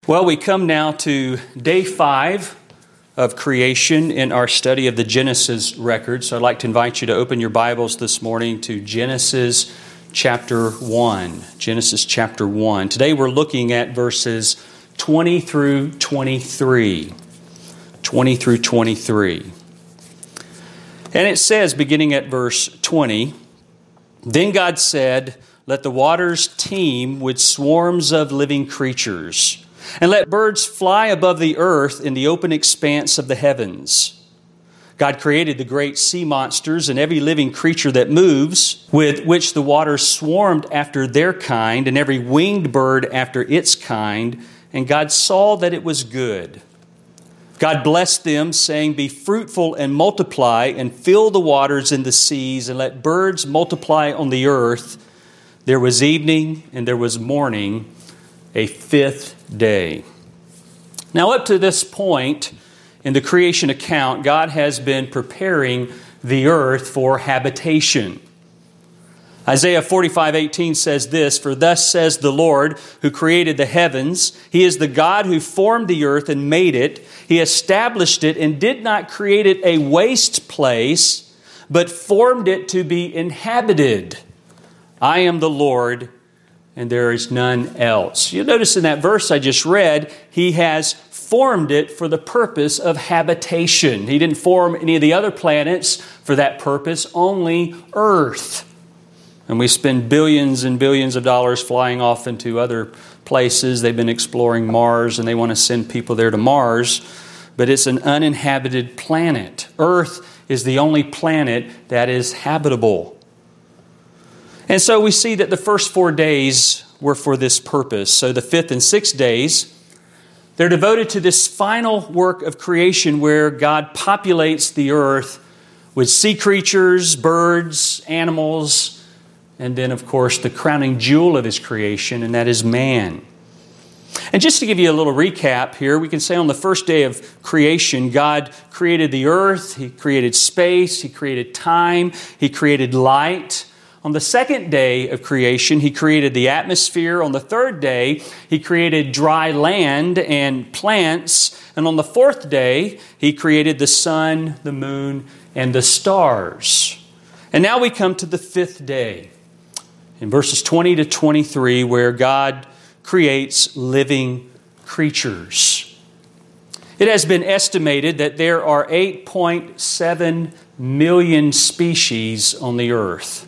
Well, we come now to day 5 of creation in our study of the Genesis record. So I'd like to invite you to open your Bibles this morning to Genesis chapter 1. Genesis chapter 1. Today we're looking at verses 20 through 23. 20 through 23. And it says, beginning at verse 20, "Then God said, 'Let the waters teem with swarms of living creatures, and let birds fly above the earth in the open expanse of the heavens.' God created the great sea monsters and every living creature that moves, with which the waters swarmed after their kind, and every winged bird after its kind. And God saw that it was good. God blessed them, saying, 'Be fruitful and multiply, and fill the waters in the seas, and let birds multiply on the earth.' There was evening and there was morning, a fifth day." Now, up to this point in the creation account, God has been preparing the earth for habitation. Isaiah 45:18 says this, "For thus says the Lord, who created the heavens, He is the God who formed the earth and made it. He established it and did not create it a waste place, but formed it to be inhabited. I am the Lord, and there is none else." You'll notice in that verse I just read, He has formed it for the purpose of habitation. He didn't form any of the other planets for that purpose, only Earth. And we spend billions and billions of dollars flying off into other places. They've been exploring Mars, and they want to send people there to Mars. But it's an uninhabited planet. Earth is the only planet that is habitable. And so we see that the first 4 days were for this purpose. So the 5th and 6th days, they're devoted to this final work of creation where God populates the earth with sea creatures, birds, animals, and then, of course, the crowning jewel of His creation, and that is man. And just to give you a little recap here, we can say on the first day of creation, God created the earth, He created space, He created time, He created light. On the second day of creation, He created the atmosphere. On the third day, He created dry land and plants. And on the fourth day, He created the sun, the moon, and the stars. And now we come to the 5th day, in verses 20 to 23, where God creates living creatures. It has been estimated that there are 8.7 million species on the earth.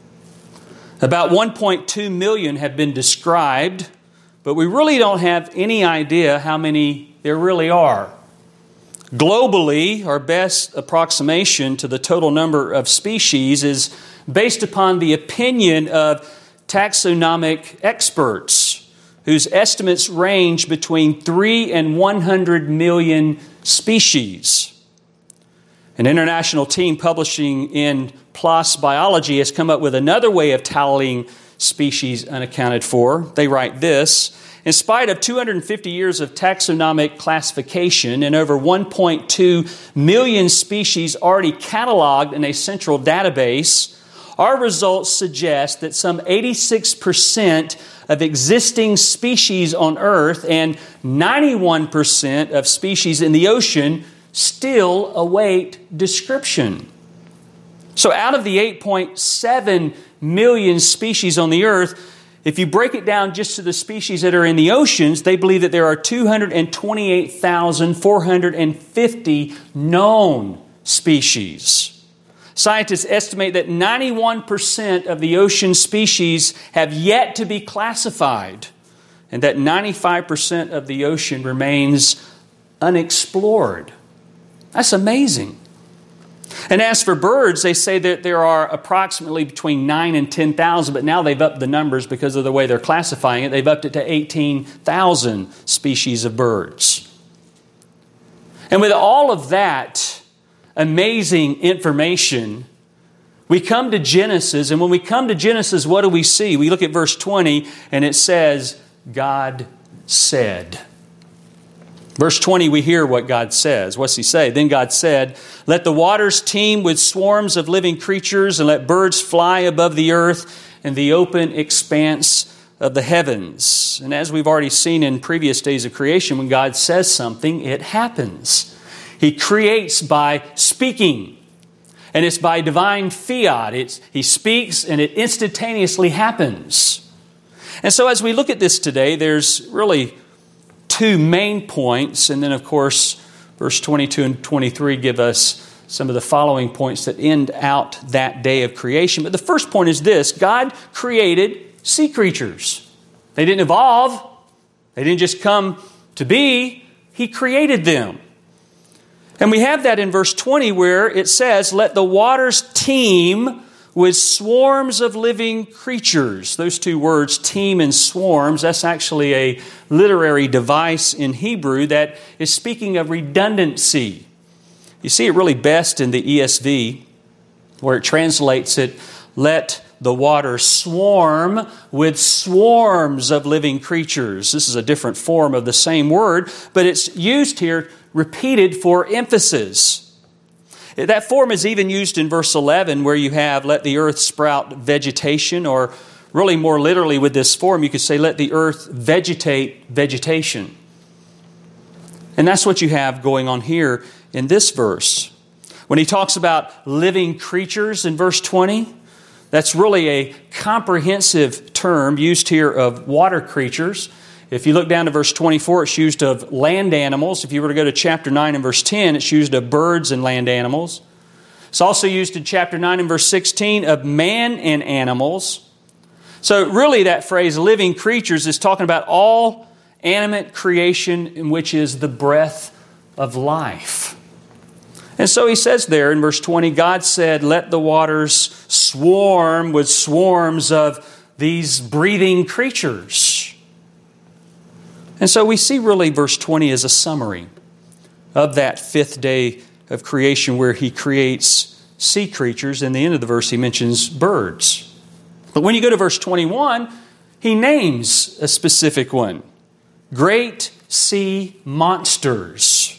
About 1.2 million have been described, but we really don't have any idea how many there really are. Globally, our best approximation to the total number of species is based upon the opinion of taxonomic experts, whose estimates range between 3 and 100 million species. An international team publishing in PLOS Biology has come up with another way of tallying species unaccounted for. They write this: "In spite of 250 years of taxonomic classification and over 1.2 million species already cataloged in a central database, our results suggest that some 86% of existing species on Earth and 91% of species in the ocean still await description." So out of the 8.7 million species on the earth, if you break it down just to the species that are in the oceans, they believe that there are 228,450 known species. Scientists estimate that 91% of the ocean species have yet to be classified, and that 95% of the ocean remains unexplored. That's amazing. And as for birds, they say that there are approximately between 9 and 10,000, but now they've upped the numbers because of the way they're classifying it. They've upped it to 18,000 species of birds. And with all of that amazing information, we come to Genesis, and when we come to Genesis, what do we see? We look at verse 20, and it says, God said. Verse 20, we hear what God says. What's He say? "Then God said, 'Let the waters teem with swarms of living creatures, and let birds fly above the earth in the open expanse of the heavens. And as we've already seen in previous days of creation, when God says something, it happens. He creates by speaking. And it's by divine fiat. He speaks and it instantaneously happens. And so as we look at this today, there's really two main points. And then, of course, verse 22 and 23 give us some of the following points that end out that day of creation. But the first point is this: God created sea creatures. They didn't evolve. They didn't just come to be. He created them. And we have that in verse 20 where it says, "Let the waters teem with swarms of living creatures." Those two words, teem and swarms, that's actually a literary device in Hebrew that is speaking of redundancy. You see it really best in the ESV, where it translates it, "Let the water swarm with swarms of living creatures." This is a different form of the same word, but it's used here, repeated for emphasis. That form is even used in verse 11, where you have, "Let the earth sprout vegetation," or really more literally with this form, you could say, "Let the earth vegetate vegetation." And that's what you have going on here in this verse. When he talks about living creatures in verse 20, that's really a comprehensive term used here of water creatures. If you look down to verse 24, it's used of land animals. If you were to go to chapter 9 and verse 10, it's used of birds and land animals. It's also used in chapter 9 and verse 16 of man and animals. So really that phrase, living creatures, is talking about all animate creation, in which is the breath of life. And so he says there in verse 20, God said, "Let the waters swarm with swarms of these breathing creatures." And so we see really verse 20 as a summary of that fifth day of creation where he creates sea creatures. In the end of the verse, he mentions birds. But when you go to verse 21, he names a specific one: great sea monsters.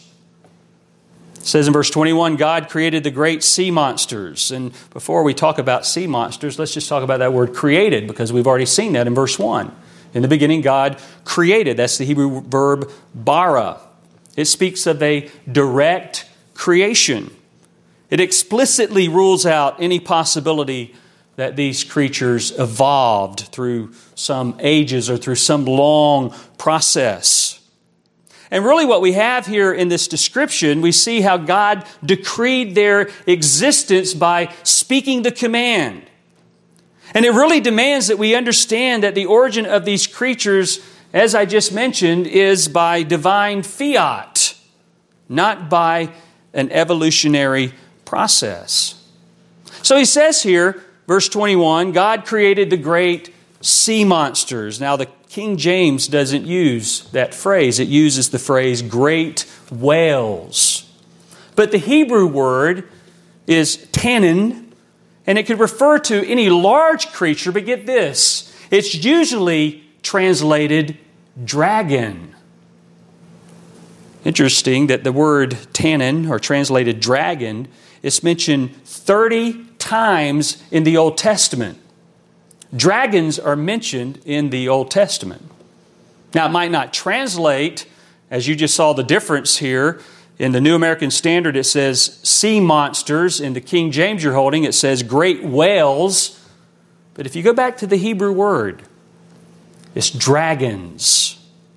It says in verse 21, God created the great sea monsters. And before we talk about sea monsters, let's just talk about that word created, because we've already seen that in verse 1. In the beginning, God created. That's the Hebrew verb bara. It speaks of a direct creation. It explicitly rules out any possibility that these creatures evolved through some ages or through some long process. And really what we have here in this description, we see how God decreed their existence by speaking the command. And it really demands that we understand that the origin of these creatures, as I just mentioned, is by divine fiat, not by an evolutionary process. So he says here, verse 21, God created the great sea monsters. Now the King James doesn't use that phrase. It uses the phrase great whales. But the Hebrew word is tannin, and it could refer to any large creature, but get this, it's usually translated dragon. Interesting that the word tannin, or translated dragon, is mentioned 30 times in the Old Testament. Dragons are mentioned in the Old Testament. Now, it might not translate, as you just saw the difference here. In the New American Standard, it says sea monsters. In the King James you're holding, it says great whales. But if you go back to the Hebrew word, it's dragons.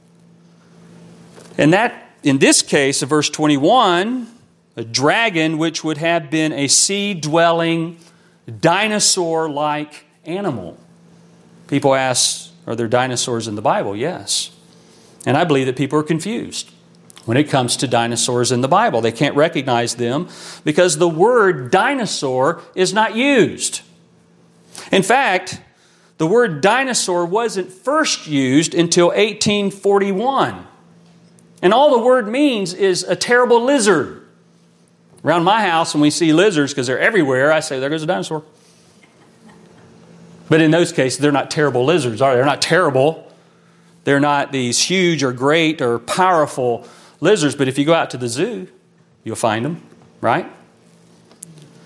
And that, in this case of verse 21, a dragon which would have been a sea-dwelling, dinosaur-like animal. People ask, are there dinosaurs in the Bible? Yes. And I believe that people are confused when it comes to dinosaurs in the Bible. They can't recognize them because the word dinosaur is not used. In fact, the word dinosaur wasn't first used until 1841. And all the word means is a terrible lizard. Around my house, when we see lizards, because they're everywhere, I say, there goes a dinosaur. But in those cases, they're not terrible lizards, are they? They're not terrible. They're not these huge or great or powerful lizards. But if you go out to the zoo, you'll find them, right?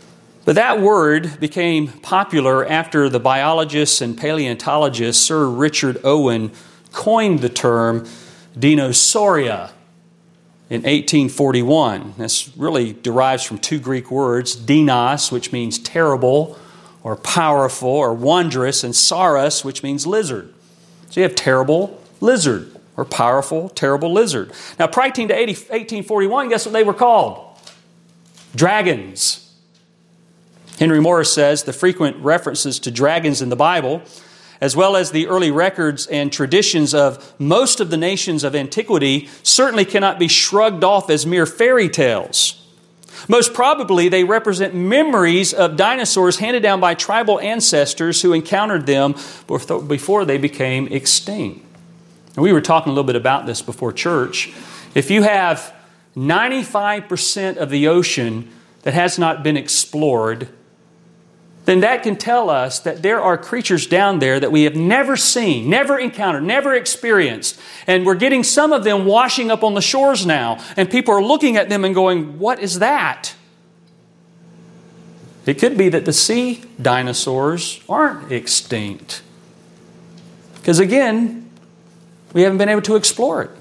But that word became popular after the biologist and paleontologist Sir Richard Owen coined the term Dinosauria in 1841. This really derives from two Greek words, dinos, which means terrible or powerful or wondrous, and sauros, which means lizard. So you have terrible lizard or powerful, terrible lizard. Now, prior to 1841, guess what they were called? Dragons. Henry Morris says the frequent references to dragons in the Bible, as well as the early records and traditions of most of the nations of antiquity, certainly cannot be shrugged off as mere fairy tales. Most probably, they represent memories of dinosaurs handed down by tribal ancestors who encountered them before they became extinct. And we were talking a little bit about this before church. If you have 95% of the ocean that has not been explored, then that can tell us that there are creatures down there that we have never seen, never encountered, never experienced. And we're getting some of them washing up on the shores now. And people are looking at them and going, what is that? It could be that the sea dinosaurs aren't extinct. Because again, we haven't been able to explore it.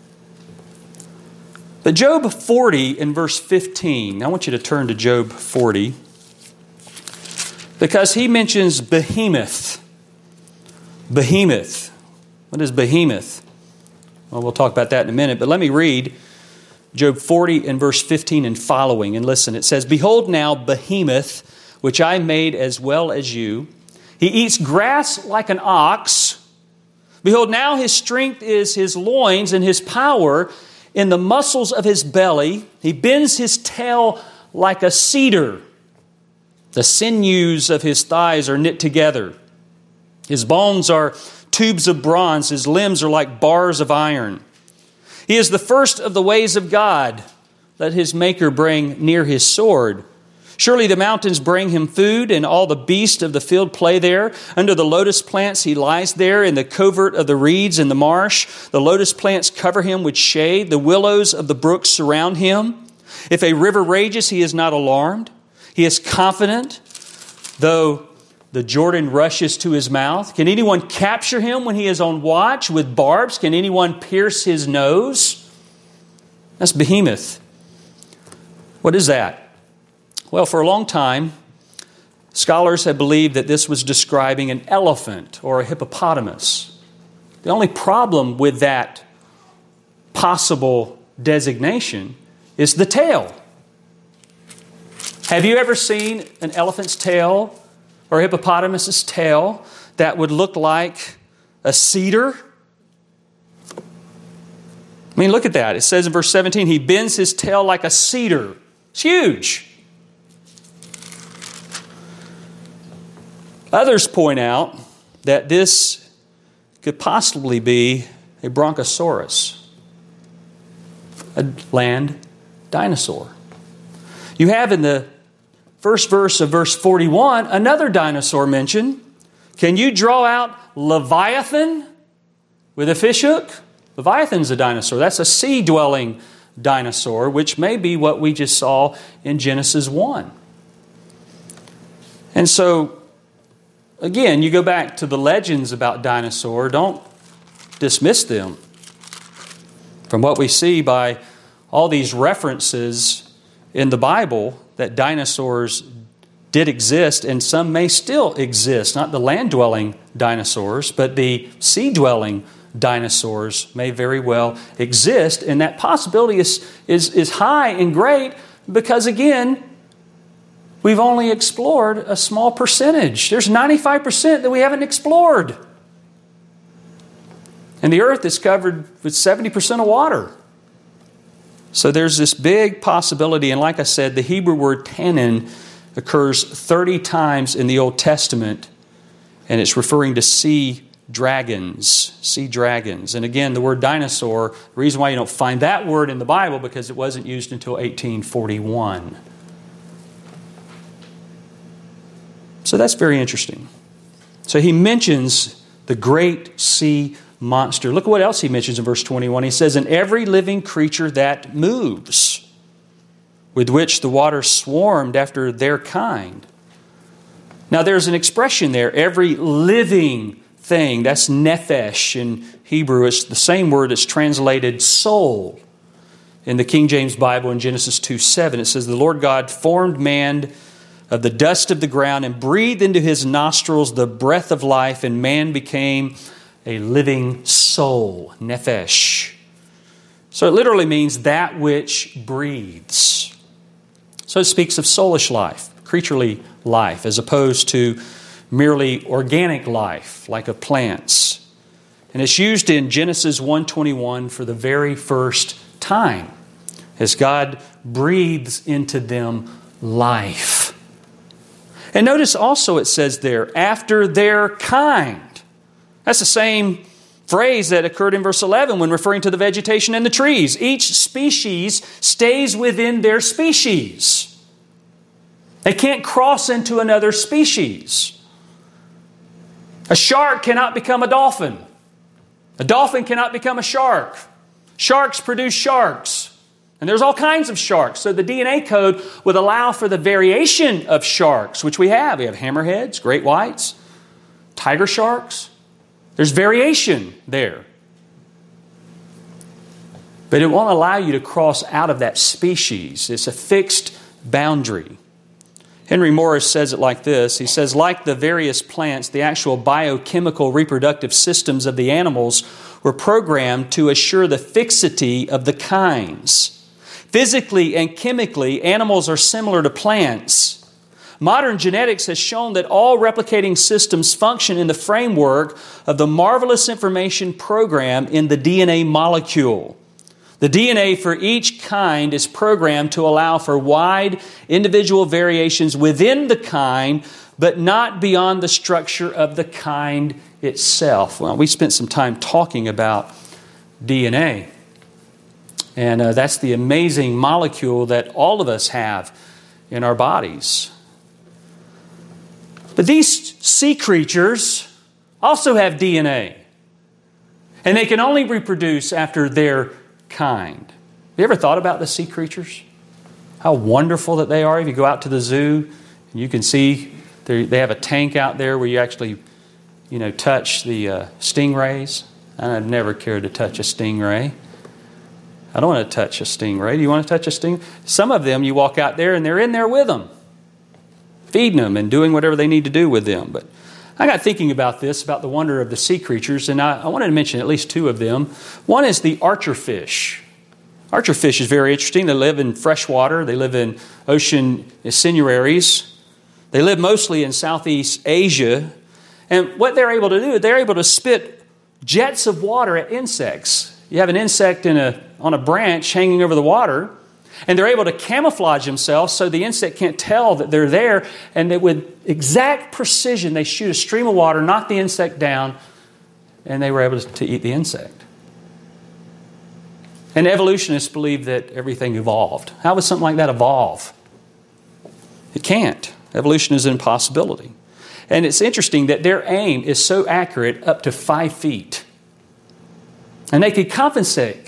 But Job 40 in verse 15, I want you to turn to Job 40. Because he mentions behemoth. Behemoth. What is behemoth? Well, we'll talk about that in a minute. But let me read Job 40 and verse 15 and following. And listen, it says, Behold now behemoth, which I made as well as you. He eats grass like an ox. Behold, now his strength is his loins, and his power in the muscles of his belly. He bends his tail like a cedar. The sinews of his thighs are knit together. His bones are tubes of bronze. His limbs are like bars of iron. He is the first of the ways of God. Let his maker bring near his sword. Surely the mountains bring him food, and all the beasts of the field play there. Under the lotus plants he lies there, in the covert of the reeds in the marsh. The lotus plants cover him with shade. The willows of the brooks surround him. If a river rages, he is not alarmed. He is confident, though the Jordan rushes to his mouth. Can anyone capture him when he is on watch with barbs? Can anyone pierce his nose? That's behemoth. What is that? Well, for a long time, scholars have believed that this was describing an elephant or a hippopotamus. The only problem with that possible designation is the tail. Have you ever seen an elephant's tail or a hippopotamus's tail that would look like a cedar? I mean, look at that. It says in verse 17, he bends his tail like a cedar. It's huge. Others point out that this could possibly be a bronchosaurus, a land dinosaur. You have in the first verse of verse 41, another dinosaur mentioned. Can you draw out Leviathan with a fish hook? Leviathan's a dinosaur. That's a sea-dwelling dinosaur, which may be what we just saw in Genesis 1. And so, again, you go back to the legends about dinosaur. Don't dismiss them. From what we see by all these references in the Bible, that dinosaurs did exist, and some may still exist. Not the land-dwelling dinosaurs, but the sea-dwelling dinosaurs may very well exist. And that possibility is high and great because, again, we've only explored a small percentage. There's 95% that we haven't explored. And the earth is covered with 70% of water. So there's this big possibility, and like I said, the Hebrew word tannin occurs 30 times in the Old Testament, and it's referring to sea dragons. And again, the word dinosaur, the reason why you don't find that word in the Bible, because it wasn't used until 1841. So that's very interesting. So he mentions the great sea monster. Look at what else he mentions in verse 21. He says, and every living creature that moves, with which the waters swarmed after their kind. Now there's an expression there, every living thing. That's nephesh in Hebrew. It's the same word that's translated soul in the King James Bible in Genesis 2:7. It says, the Lord God formed man of the dust of the ground and breathed into his nostrils the breath of life, and man became a living soul, nephesh. So it literally means that which breathes. So it speaks of soulish life, creaturely life, as opposed to merely organic life, like of plants. And it's used in Genesis 1:21 for the very first time, as God breathes into them life. And notice also it says there, after their kind. That's the same phrase that occurred in verse 11 when referring to the vegetation and the trees. Each species stays within their species. They can't cross into another species. A shark cannot become a dolphin. A dolphin cannot become a shark. Sharks produce sharks. And there's all kinds of sharks. So the DNA code would allow for the variation of sharks, which we have. We have hammerheads, great whites, tiger sharks. There's variation there. But it won't allow you to cross out of that species. It's a fixed boundary. Henry Morris says it like this. He says, like the various plants, the actual biochemical reproductive systems of the animals were programmed to assure the fixity of the kinds. Physically and chemically, animals are similar to plants. Modern genetics has shown that all replicating systems function in the framework of the marvelous information program in the DNA molecule. The DNA for each kind is programmed to allow for wide individual variations within the kind, but not beyond the structure of the kind itself. Well, we spent some time talking about DNA. And that's the amazing molecule that all of us have in our bodies. But these sea creatures also have DNA. And they can only reproduce after their kind. Have you ever thought about the sea creatures? How wonderful that they are. If you go out to the zoo, you can see they have a tank out there where you actually, touch the stingrays. I've never cared to touch a stingray. I don't want to touch a stingray. Do you want to touch a stingray? Some of them, you walk out there and they're in there with them, feeding them and doing whatever they need to do with them. But I got thinking about this, about the wonder of the sea creatures, and I wanted to mention at least two of them. One is the archerfish. Archerfish is very interesting. They live in fresh water. They live in ocean incendiaries. They live mostly in Southeast Asia. And what they're able to do, they're able to spit jets of water at insects. You have an insect on a branch hanging over the water, and they're able to camouflage themselves so the insect can't tell that they're there, and that with exact precision, they shoot a stream of water, knock the insect down, and they were able to eat the insect. And evolutionists believe that everything evolved. How would something like that evolve? It can't. Evolution is an impossibility. And it's interesting that their aim is so accurate, up to 5 feet. And they could compensate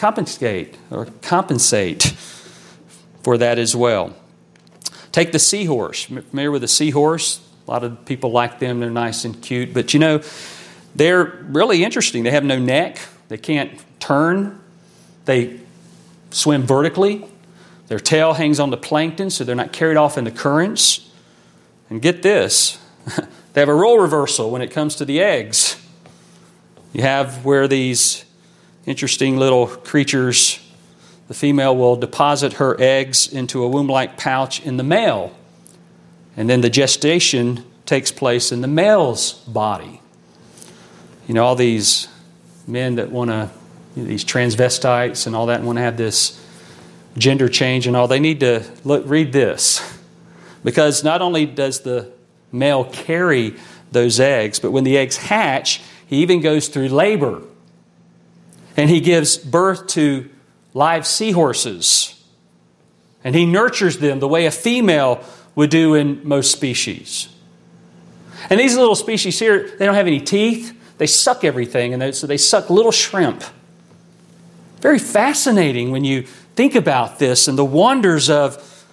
for that as well. Take the seahorse. Familiar with the seahorse? A lot of people like them. They're nice and cute. But they're really interesting. They have no neck. They can't turn. They swim vertically. Their tail hangs on the plankton, so they're not carried off in the currents. And get this. They have a role reversal when it comes to the eggs. You have where these interesting little creatures, the female will deposit her eggs into a womb-like pouch in the male. And then the gestation takes place in the male's body. All these men that want to, these transvestites and all that, and want to have this gender change and all, they need to read this. Because not only does the male carry those eggs, but when the eggs hatch, he even goes through labor. And he gives birth to live seahorses. And he nurtures them the way a female would do in most species. And these little species here, they don't have any teeth. They suck everything, and so they suck little shrimp. Very fascinating when you think about this and the wonders of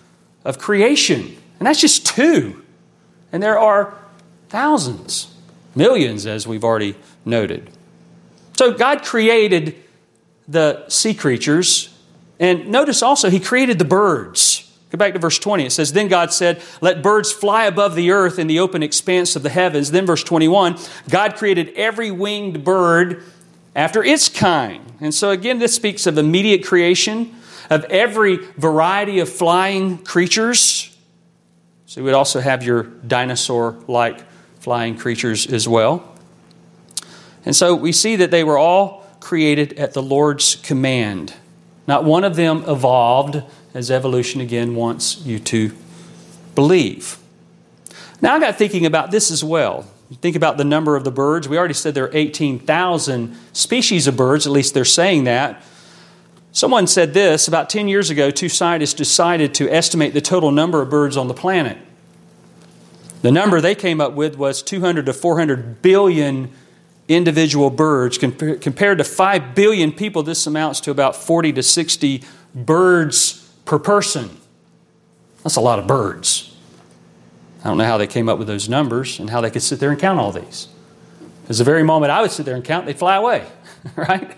of creation. And that's just two. And there are thousands, millions, as we've already noted. So God created the sea creatures. And notice also, He created the birds. Go back to verse 20. It says, "Then God said, let birds fly above the earth in the open expanse of the heavens." Then verse 21, God created every winged bird after its kind. And so again, this speaks of immediate creation of every variety of flying creatures. So you would also have your dinosaur-like flying creatures as well. And so we see that they were all created at the Lord's command. Not one of them evolved, as evolution again wants you to believe. Now I got thinking about this as well. Think about the number of the birds. We already said there are 18,000 species of birds, at least they're saying that. Someone said this, about 10 years ago, two scientists decided to estimate the total number of birds on the planet. The number they came up with was 200 to 400 billion individual birds. Compared to 5 billion people, this amounts to about 40 to 60 birds per person. That's a lot of birds. I don't know how they came up with those numbers and how they could sit there and count all these. Because the very moment I would sit there and count, they'd fly away, right?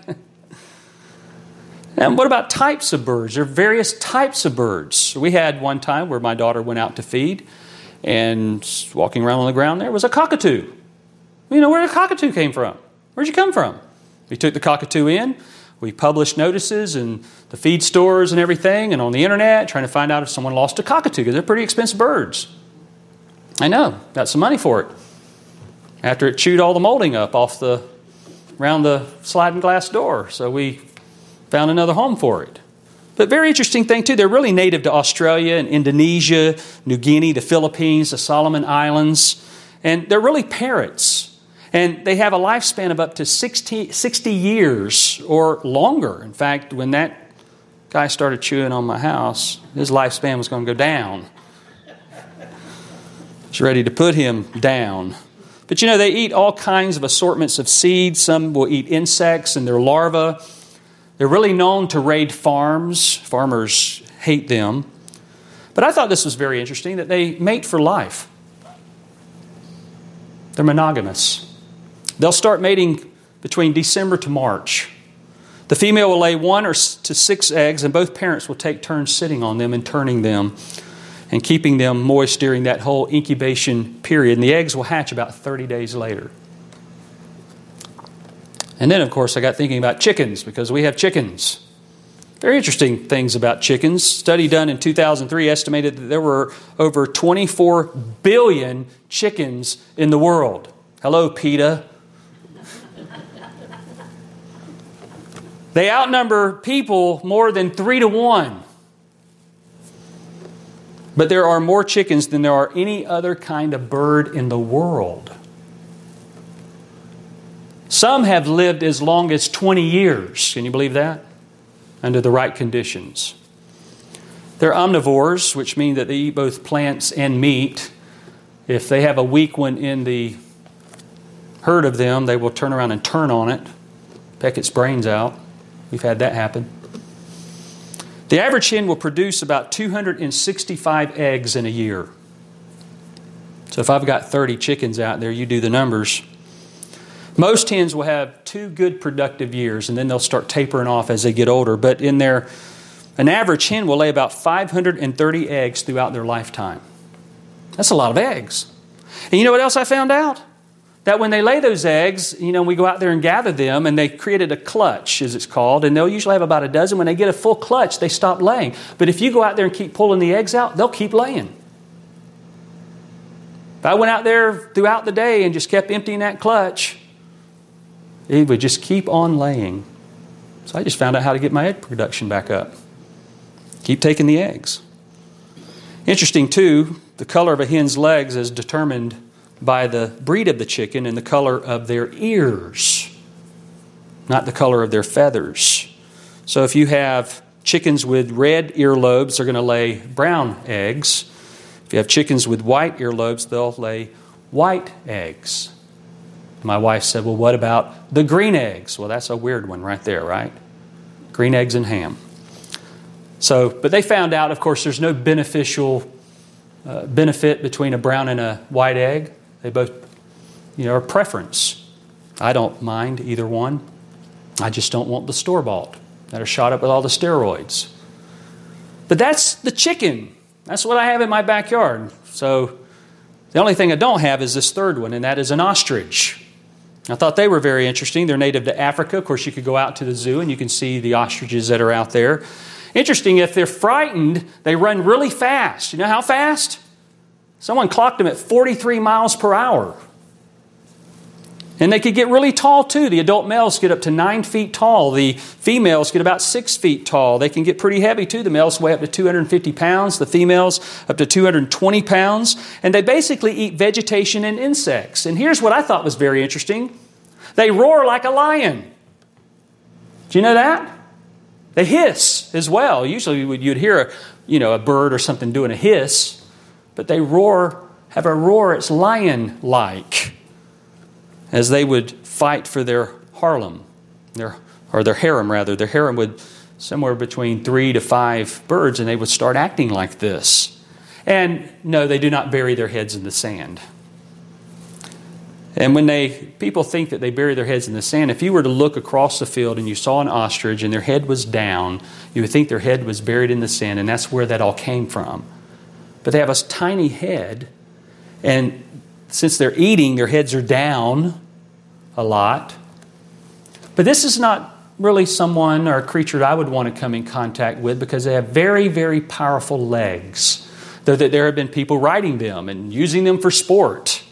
And what about types of birds? There are various types of birds. We had one time where my daughter went out to feed, and walking around on the ground there was a cockatoo. You know where the cockatoo came from. Where'd you come from? We took the cockatoo in. We published notices in the feed stores and everything, and on the internet, trying to find out if someone lost a cockatoo, because they're pretty expensive birds. I know, got some money for it. After it chewed all the molding up around the sliding glass door, so we found another home for it. But very interesting thing too, they're really native to Australia and Indonesia, New Guinea, the Philippines, the Solomon Islands, and they're really parrots. And they have a lifespan of up to 60 years or longer. In fact, when that guy started chewing on my house, his lifespan was going to go down. It's ready to put him down. But you know, they eat all kinds of assortments of seeds. Some will eat insects and their larvae. They're really known to raid farms. Farmers hate them. But I thought this was very interesting, that they mate for life. They're monogamous. They'll start mating between December to March. The female will lay 1 to 6 eggs, and both parents will take turns sitting on them and turning them and keeping them moist during that whole incubation period. And the eggs will hatch about 30 days later. And then, of course, I got thinking about chickens, because we have chickens. Very interesting things about chickens. Study done in 2003 estimated that there were over 24 billion chickens in the world. Hello, PETA. They outnumber people more than 3 to 1. But there are more chickens than there are any other kind of bird in the world. Some have lived as long as 20 years. Can you believe that? Under the right conditions. They're omnivores, which mean that they eat both plants and meat. If they have a weak one in the herd of them, they will turn around and turn on it, peck its brains out. We've had that happen. The average hen will produce about 265 eggs in a year. So if I've got 30 chickens out there, you do the numbers. Most hens will have 2 good productive years, and then they'll start tapering off as they get older. But an average hen will lay about 530 eggs throughout their lifetime. That's a lot of eggs. And you know what else I found out? That when they lay those eggs, we go out there and gather them, and they created a clutch, as it's called, and they'll usually have about a dozen. When they get a full clutch, they stop laying. But if you go out there and keep pulling the eggs out, they'll keep laying. If I went out there throughout the day and just kept emptying that clutch, it would just keep on laying. So I just found out how to get my egg production back up. Keep taking the eggs. Interesting, too, the color of a hen's legs is determined by the breed of the chicken and the color of their ears, not the color of their feathers. So if you have chickens with red earlobes, they're going to lay brown eggs. If you have chickens with white earlobes, they'll lay white eggs. My wife said, well, what about the green eggs? Well, that's a weird one right there, right? Green eggs and ham. But they found out, of course, there's no beneficial benefit between a brown and a white egg. They both, are a preference. I don't mind either one. I just don't want the store-bought that are shot up with all the steroids. But that's the chicken. That's what I have in my backyard. So the only thing I don't have is this third one, and that is an ostrich. I thought they were very interesting. They're native to Africa. Of course, you could go out to the zoo and you can see the ostriches that are out there. Interesting, if they're frightened, they run really fast. You know how fast? Someone clocked them at 43 miles per hour. And they could get really tall too. The adult males get up to 9 feet tall. The females get about 6 feet tall. They can get pretty heavy too. The males weigh up to 250 pounds. The females up to 220 pounds. And they basically eat vegetation and insects. And here's what I thought was very interesting. They roar like a lion. Do you know that? They hiss as well. Usually you'd hear a bird or something doing a hiss. But they have a roar. It's lion-like. As they would fight for their harem. Their harem rather. Their harem would somewhere between 3 to 5 birds, and they would start acting like this. And no, they do not bury their heads in the sand. And when people think that they bury their heads in the sand, if you were to look across the field and you saw an ostrich and their head was down, you would think their head was buried in the sand, and that's where that all came from. But they have a tiny head, and since they're eating, their heads are down a lot. But this is not really someone or a creature that I would want to come in contact with because they have very, very powerful legs. Though that there have been people riding them and using them for sport.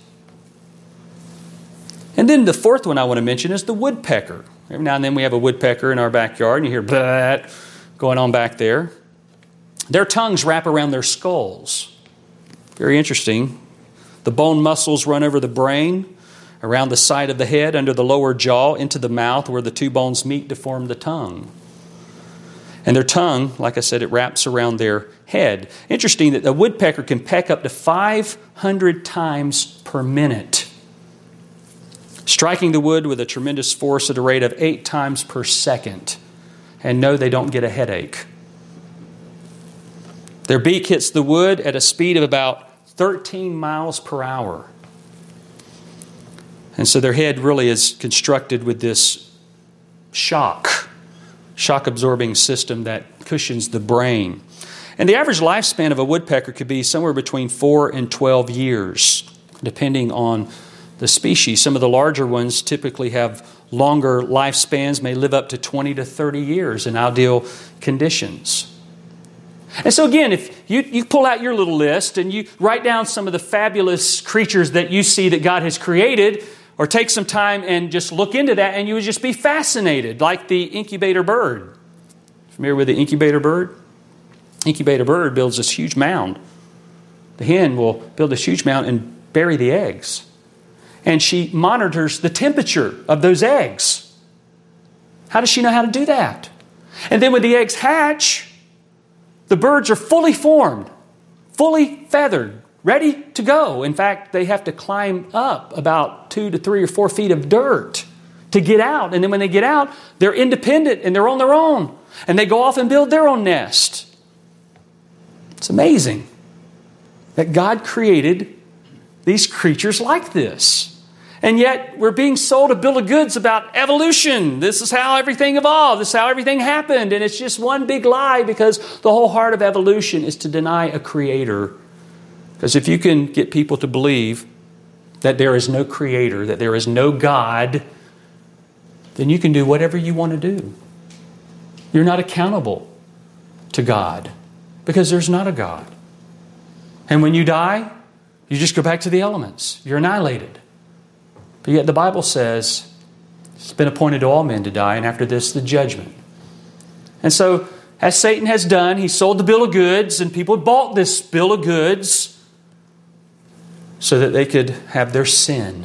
And then the fourth one I want to mention is the woodpecker. Every now and then we have a woodpecker in our backyard and you hear blah going on back there. Their tongues wrap around their skulls. Very interesting. The bone muscles run over the brain, around the side of the head, under the lower jaw, into the mouth where the two bones meet to form the tongue. And their tongue, like I said, it wraps around their head. Interesting that a woodpecker can peck up to 500 times per minute, striking the wood with a tremendous force at a rate of 8 times per second. And no, they don't get a headache. Their beak hits the wood at a speed of about 13 miles per hour. And so their head really is constructed with this shock-absorbing system that cushions the brain. And the average lifespan of a woodpecker could be somewhere between 4 and 12 years, depending on the species. Some of the larger ones typically have longer lifespans, may live up to 20 to 30 years in ideal conditions. And so again, if you pull out your little list and you write down some of the fabulous creatures that you see that God has created, or take some time and just look into that, and you would just be fascinated, like the incubator bird. Familiar with the incubator bird? Incubator bird builds this huge mound. The hen will build this huge mound and bury the eggs. And she monitors the temperature of those eggs. How does she know how to do that? And then when the eggs hatch, the birds are fully formed, fully feathered, ready to go. In fact, they have to climb up about 2 to 3 or 4 feet of dirt to get out. And then when they get out, they're independent and they're on their own. And they go off and build their own nest. It's amazing that God created these creatures like this. And yet we're being sold a bill of goods about evolution. This is how everything evolved. This is how everything happened. And it's just one big lie, because the whole heart of evolution is to deny a creator. Because if you can get people to believe that there is no creator, that there is no God, then you can do whatever you want to do. You're not accountable to God, because there's not a God. And when you die, you just go back to the elements. You're annihilated. But yet the Bible says it's been appointed to all men to die, and after this, the judgment. And so, as Satan has done, he sold the bill of goods, and people bought this bill of goods so that they could have their sin.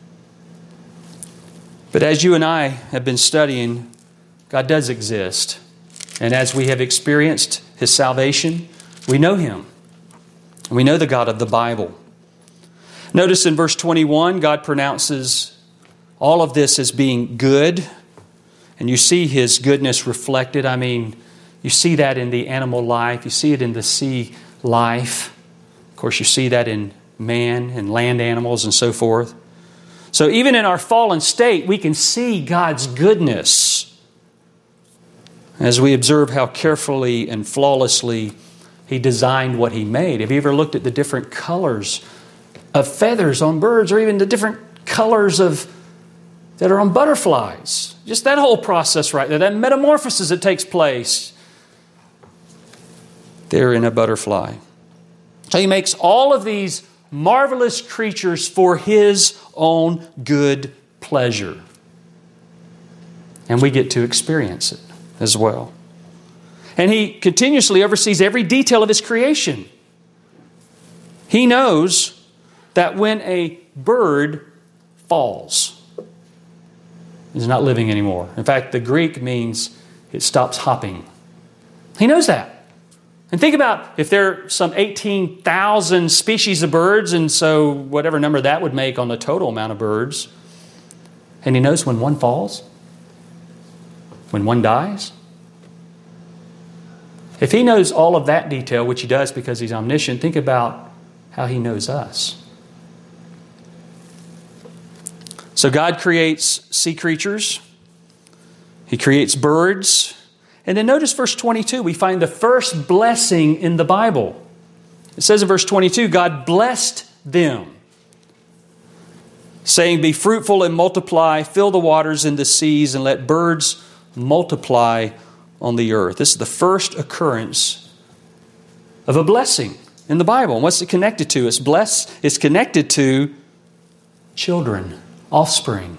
But as you and I have been studying, God does exist. And as we have experienced His salvation, we know Him. We know the God of the Bible. Notice in verse 21, God pronounces all of this as being good. And you see His goodness reflected. I mean, You see that in the animal life. You see it in the sea life. Of course, you see that in man and land animals and so forth. So even in our fallen state, we can see God's goodness as we observe how carefully and flawlessly He designed what He made. Have you ever looked at the different colors of feathers on birds, or even the different colors that are on butterflies? Just that whole process right there, that metamorphosis that takes place there in a butterfly. So He makes all of these marvelous creatures for His own good pleasure. And we get to experience it as well. And He continuously oversees every detail of His creation. He knows that when a bird falls, it's not living anymore. In fact, the Greek means it stops hopping. He knows that. And think about if there are some 18,000 species of birds, and so whatever number that would make on the total amount of birds. And He knows when one falls, when one dies. If He knows all of that detail, which He does because He's omniscient, think about how He knows us. So God creates sea creatures. He creates birds. And then notice verse 22. We find the first blessing in the Bible. It says in verse 22, God blessed them, saying, be fruitful and multiply, fill the waters in the seas, and let birds multiply on the earth. This is the first occurrence of a blessing in the Bible. And what's it connected to? It's connected to children, offspring.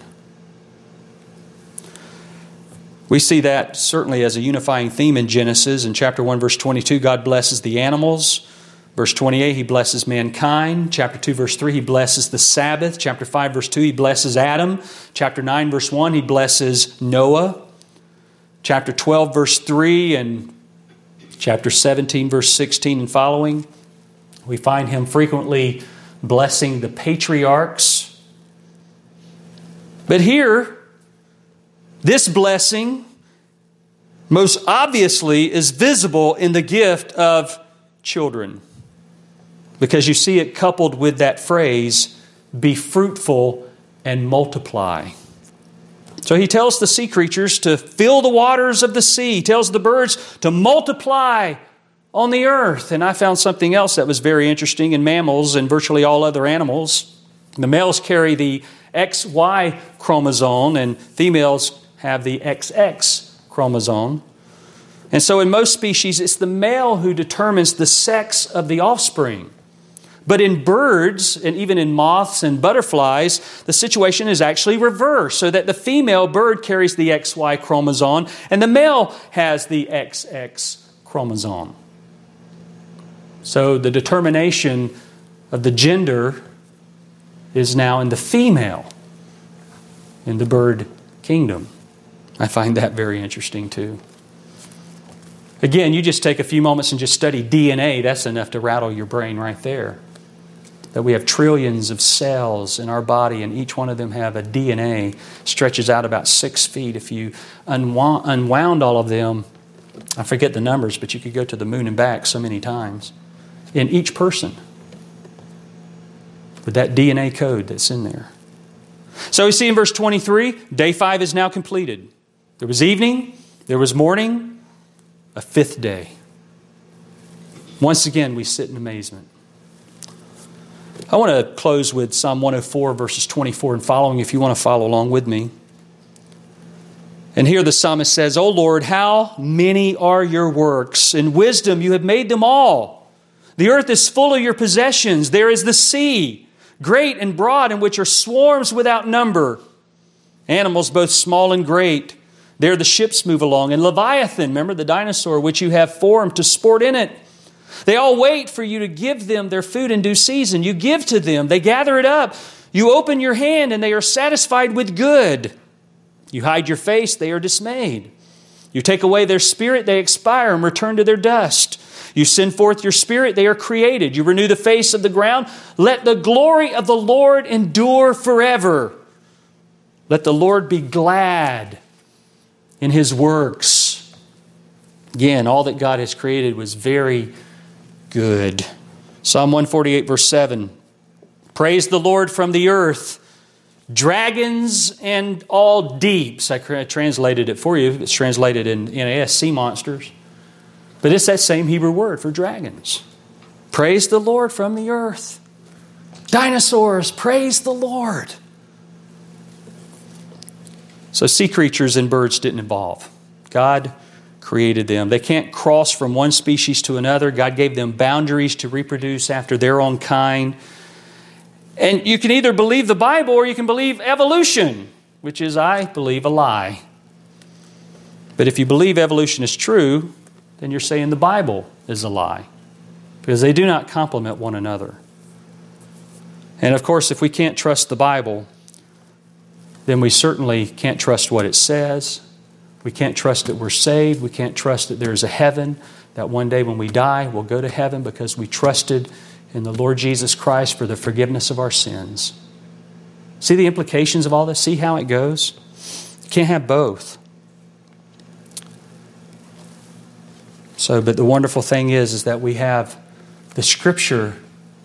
We see that certainly as a unifying theme in Genesis. In chapter 1, verse 22, God blesses the animals. Verse 28, He blesses mankind. Chapter 2, verse 3, He blesses the Sabbath. Chapter 5, verse 2, He blesses Adam. Chapter 9, verse 1, He blesses Noah. Chapter 12, verse 3, and chapter 17, verse 16 and following, we find Him frequently blessing the patriarchs. But here, this blessing most obviously is visible in the gift of children, because you see it coupled with that phrase, be fruitful and multiply. So He tells the sea creatures to fill the waters of the sea. He tells the birds to multiply on the earth. And I found something else that was very interesting in mammals and virtually all other animals. The males carry the XY chromosome and females have the XX chromosome. And so in most species, it's the male who determines the sex of the offspring. But in birds, and even in moths and butterflies, the situation is actually reversed, so that the female bird carries the XY chromosome and the male has the XX chromosome. So the determination of the gender is now in the female in the bird kingdom. I find that very interesting too. Again, you just take a few moments and just study DNA. That's enough to rattle your brain right there. That we have trillions of cells in our body, and each one of them have a DNA stretches out about 6 feet. If you unwound all of them, I forget the numbers, but you could go to the moon and back so many times in each person with that DNA code that's in there. So we see in verse 23, day 5 is now completed. There was evening, there was morning, a 5th day. Once again, we sit in amazement. I want to close with Psalm 104, verses 24 and following, if you want to follow along with me. And here the psalmist says, O Lord, how many are your works? In wisdom you have made them all. The earth is full of your possessions. There is the sea, great and broad, in which are swarms without number. Animals both small and great. There the ships move along. And Leviathan, remember the dinosaur, which you have formed to sport in it. They all wait for you to give them their food in due season. You give to them. They gather it up. You open your hand and they are satisfied with good. You hide your face. They are dismayed. You take away their spirit. They expire and return to their dust. You send forth your spirit. They are created. You renew the face of the ground. Let the glory of the Lord endure forever. Let the Lord be glad in His works. Again, all that God has created was very good. Psalm 148, verse 7. Praise the Lord from the earth, dragons and all deeps. I translated it for you. It's translated in NAS, sea monsters. But it's that same Hebrew word for dragons. Praise the Lord from the earth. Dinosaurs, praise the Lord. So sea creatures and birds didn't evolve. God created them. They can't cross from one species to another. God gave them boundaries to reproduce after their own kind. And you can either believe the Bible or you can believe evolution, which is, I believe, a lie. But if you believe evolution is true, then you're saying the Bible is a lie, because they do not complement one another. And of course, if we can't trust the Bible, then we certainly can't trust what it says. We can't trust that we're saved. We can't trust that there's a heaven, that one day when we die, we'll go to heaven because we trusted in the Lord Jesus Christ for the forgiveness of our sins. See the implications of all this? See how it goes? You can't have both. But the wonderful thing is that we have the Scripture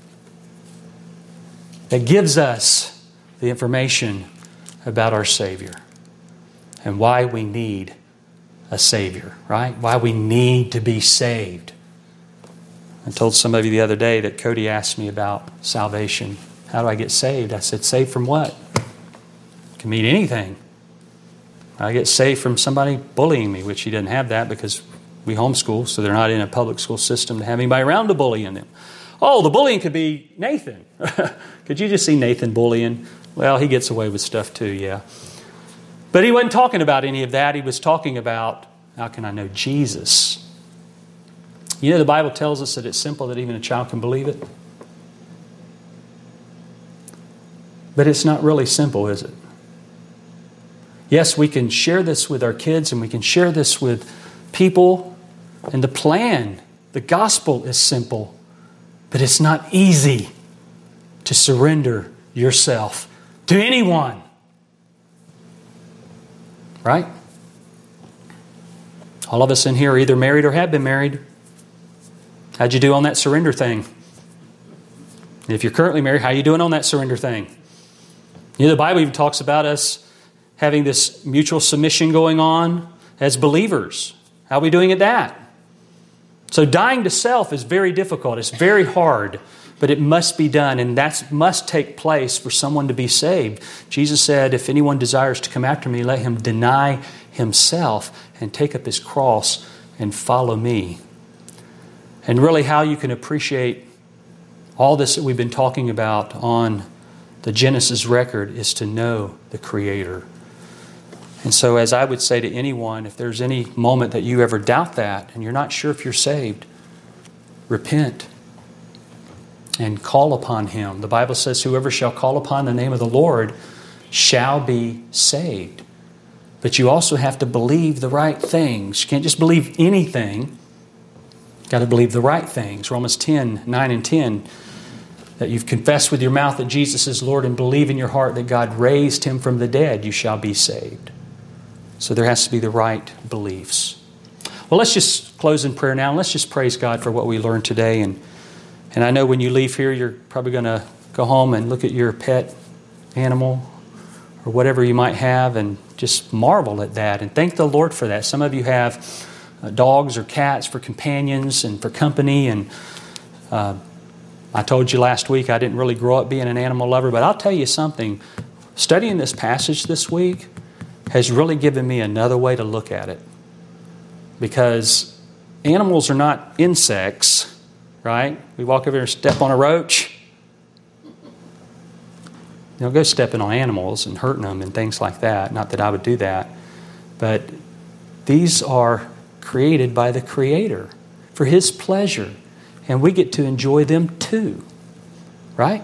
that gives us the information about our Savior and why we need a Savior, right? Why we need to be saved. I told somebody the other day that Cody asked me about salvation. How do I get saved? I said, saved from what? It can mean anything. I get saved from somebody bullying me, which he doesn't have that because we homeschool, so they're not in a public school system to have anybody around to bullying them. Oh, the bullying could be Nathan. Could you just see Nathan bullying? Well, he gets away with stuff too, yeah. But he wasn't talking about any of that. He was talking about, how can I know Jesus? You know, the Bible tells us that it's simple, that even a child can believe it. But it's not really simple, is it? Yes, we can share this with our kids and we can share this with people. And the plan, the gospel is simple. But it's not easy to surrender yourself to anyone. Right? All of us in here are either married or have been married. How'd you do on that surrender thing? And if you're currently married, how are you doing on that surrender thing? You know, the Bible even talks about us having this mutual submission going on as believers. How are we doing at that? So dying to self is very difficult. It's very hard, but it must be done, and that must take place for someone to be saved. Jesus said, if anyone desires to come after me, let him deny himself and take up his cross and follow me. And really how you can appreciate all this that we've been talking about on the Genesis record is to know the Creator. And so as I would say to anyone, if there's any moment that you ever doubt that and you're not sure if you're saved, repent and call upon Him. The Bible says, whoever shall call upon the name of the Lord shall be saved. But you also have to believe the right things. You can't just believe anything. You've got to believe the right things. Romans 10, 9 and 10. That you've confessed with your mouth that Jesus is Lord and believe in your heart that God raised Him from the dead, you shall be saved. So there has to be the right beliefs. Well, let's just close in prayer now. And let's just praise God for what we learned today. And I know when you leave here, you're probably going to go home and look at your pet animal or whatever you might have and just marvel at that and thank the Lord for that. Some of you have dogs or cats for companions and for company. And I told you last week I didn't really grow up being an animal lover, but I'll tell you something. Studying this passage this week has really given me another way to look at it. Because animals are not insects, right? We walk over here and step on a roach. You know, go stepping on animals and hurting them and things like that. Not that I would do that. But these are created by the Creator for His pleasure. And we get to enjoy them too. Right?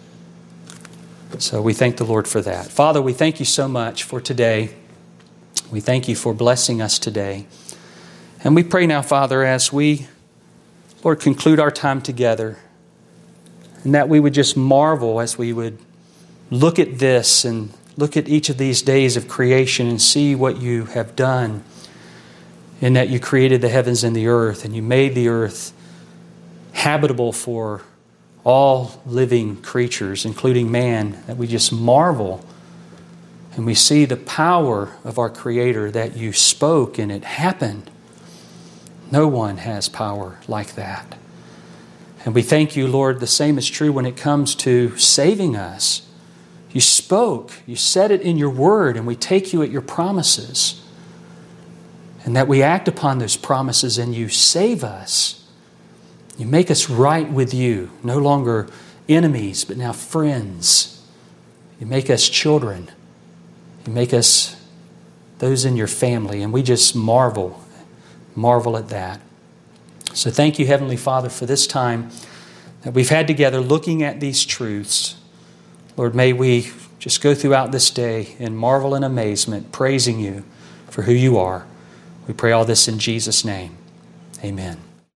So we thank the Lord for that. Father, we thank You so much for today. We thank You for blessing us today. And we pray now, Father, as we, Lord, conclude our time together, and that we would just marvel as we would look at this and look at each of these days of creation and see what You have done. in that you created the heavens and the earth, and you made the earth habitable for all living creatures, including man, that we just marvel and we see the power of our Creator, that you spoke and it happened. No one has power like that. And we thank you, Lord, the same is true when it comes to saving us. You spoke, you said it in your word, and we take you at your promises. And that we act upon those promises and you save us. You make us right with you, no longer enemies, but now friends. You make us children. You make us those in your family, and we just marvel at that. So thank you, Heavenly Father, for this time that we've had together looking at these truths. Lord, may we just go throughout this day in marvel and amazement, praising you for who you are. We pray all this in Jesus' name. Amen.